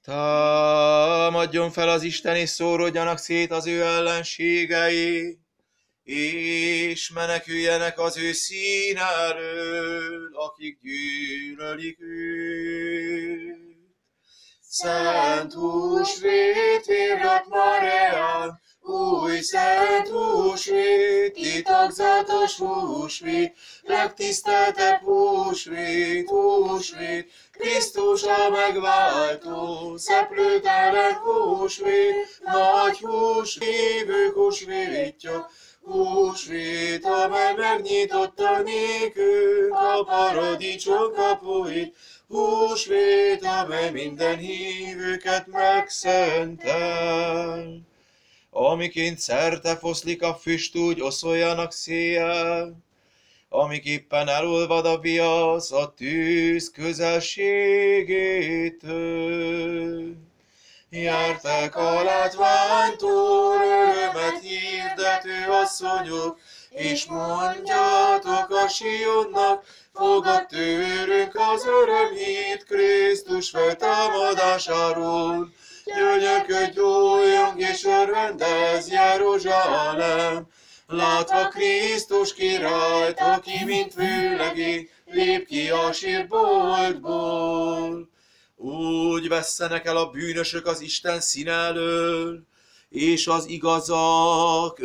Támadjon fel az Isten, és szórodjanak szét az ő ellenségei, és meneküljenek az ő szín elől, akik gyűlölik őt. Szent húsvét, virrat Mareán, új szent húsvét, titokzatos húsvét, legtiszteltebb húsvét, húsvét, Krisztus a megváltó, szeplőtelen húsvét, nagy húsvívők húsvétja, húsvét, amely megnyitotta nékünk a paradicsom kapuit, húsvét, amely minden hívőket megszentel. Amiként szerte foszlik a füst, úgy oszoljanak széjjel, amiképpen elolvad a viasz a tűz közelségétől. Járták a látványtól örömet hirdető asszonyok, és mondjátok a Sionnak, fogad tőlünk az örömhírt Krisztus feltámadásáról. Gyönyörködj, újjong és örvendezz Jeruzsálem, látva Krisztus királyt, aki mint vőlegény lép ki a sírboltból. Úgy vesszenek el a bűnösök az Isten színe elől, és az igazak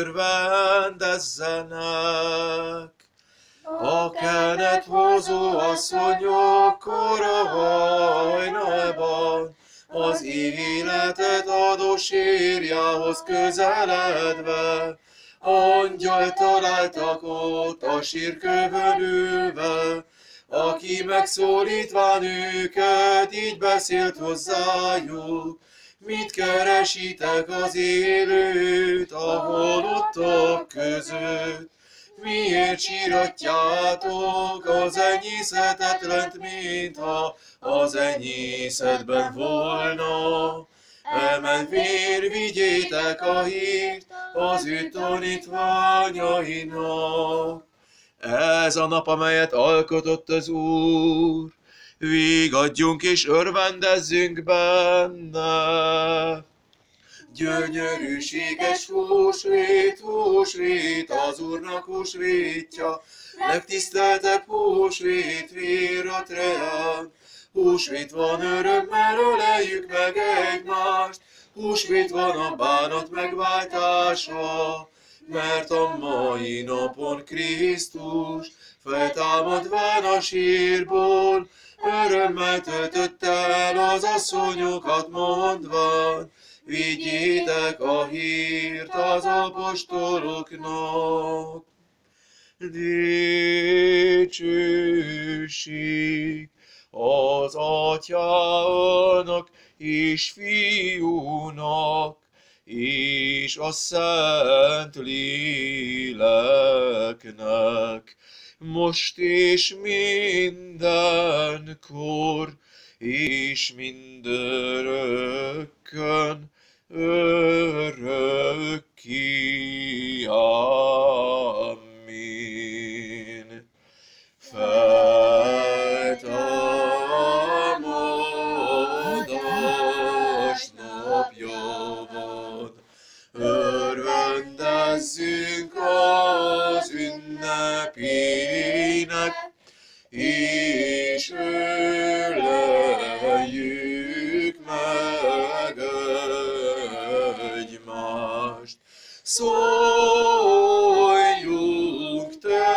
örvendezzenek. A kenet hozó asszonyok kora hajnalban, az életet adó sírjához közeledve, angyal találtak ott a sírkövön ülve, aki megszólítván őket, így beszélt hozzájuk. Mit keresitek az élőt a halottak között? Miért síratjátok az enyészetetlent, mintha az enyészetben volna? Elmenvén vigyétek a hírt az ő tanítványainak. Ez a nap, amelyet alkotott az Úr, vigadjunk és örvendezzünk benne. Gyönyörűséges húsvét, húsvét, az Úrnak húsvétja, legtiszteltebb húsvét, virrat reán. Húsvét van, örömmel öleljük meg egymást, húsvét van, a bánat megváltása, mert a mai napon Krisztus feltámadván a sírból, örömmel töltötte el az asszonyokat mondván, vigyétek a hírt az apostoloknak. Dicsőség az Atyának és Fiúnak és a Szent Léleknek, most és mindenkor, és mindörökkön, örökké. Amin. Feltámadás napja van, örvendezzünk az ünnepének, és öleljük meg egymást. Szóljunk,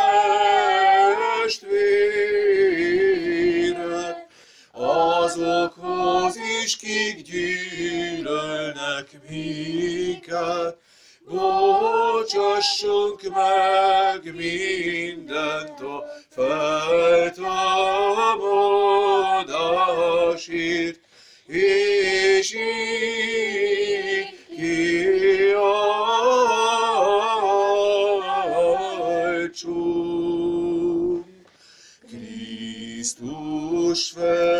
testvérek, azokhoz is, kik gyűlölnek minket, bocsassunk meg mindent a feltámadásért, és így kiáltsunk. Krisztus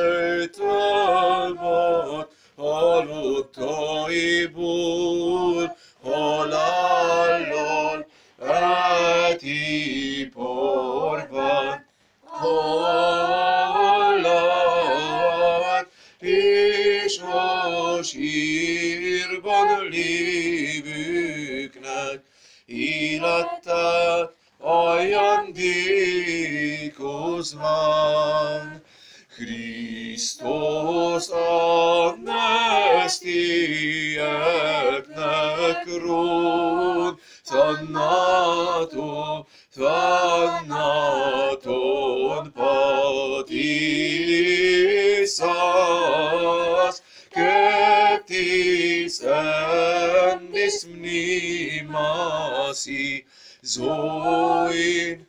feltámad halottaiból, halállal eltiporván, halált és és a sírban lévőknek életet ajándékozván. Krisztus a nesztieknek ród, Thanaton patisas, Keptis endis mnimasi, Zoin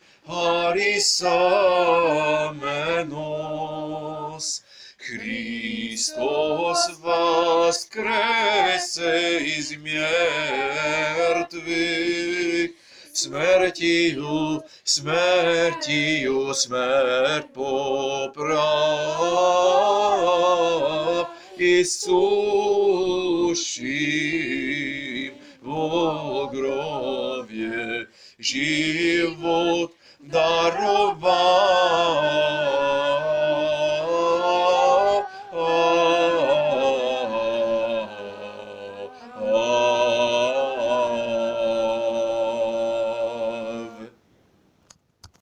harisamenos. Христос воскресе из мертвых, смертью смерть поправ, Иисущим во гробе живот даровал.